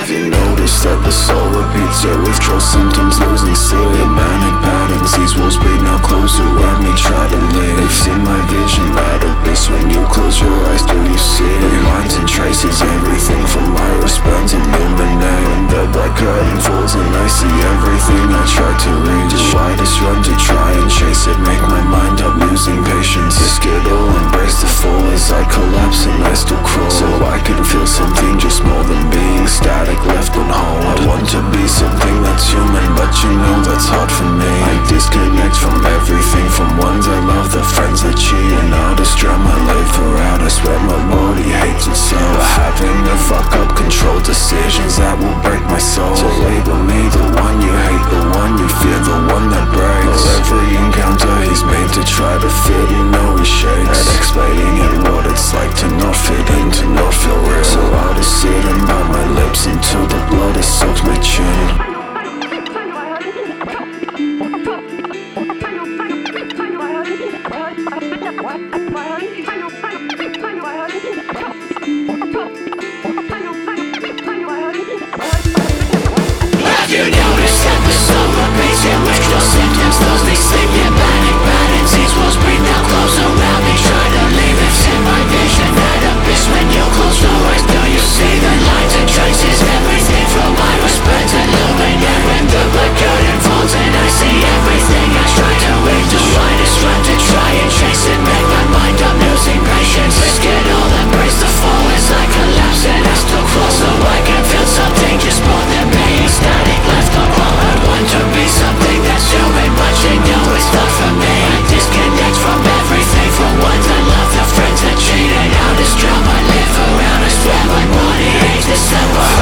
Have you noticed that the soul repeats your withdrawal symptoms, losing sleep? Your manic patterns, these walls breathe now closer around me, try to leave. They've seen my vision, that abyss. When you close your eyes, do you see it? Lines and traces, everything from iris burns illuminate. When the black curtain falls and I see everything I tried to reach, the widest run to try and chase it, make my mind up losing patience. Risk it all, embrace the fall as I collapse and I still crawl, so I can feel something just more than being static, left on hold. I want to be something that's human, but you know that's hard for me. I disconnect from everything, from ones I love, the friends that cheat, and artists drown my life around. I swear my body hates itself, but having to fuck up control decisions that will break my soul. To label me the one you hate, the one you fear, the one that breaks. For every encounter he's made to try to fit, you know he shakes at explaining it, what it's like to not fit in, to not feel real. So I'll just sit and bite my lips until the blood has soaked my chin. Have you noticed that the soul repeats your withdrawal symptoms, losing sleep, your panic patterns, these walls breathe now close around me, try to leave. It's in my vision, that abyss. When you close your eyes, do you see the lines and traces, everything from iris burns illuminate. When the black curtain falls and I see everything I try to reach, the widest run to try and chase it, make my mind up losing patience. Risk it all, embrace the fall as I collapse and I still crawl, so I can feel something just more than being static, left on hold. I want to be something that's human, but you know it's not for me. I disconnect from everything, from ones I love, the friends that cheat, and how this drama live around. I swear my body hates December.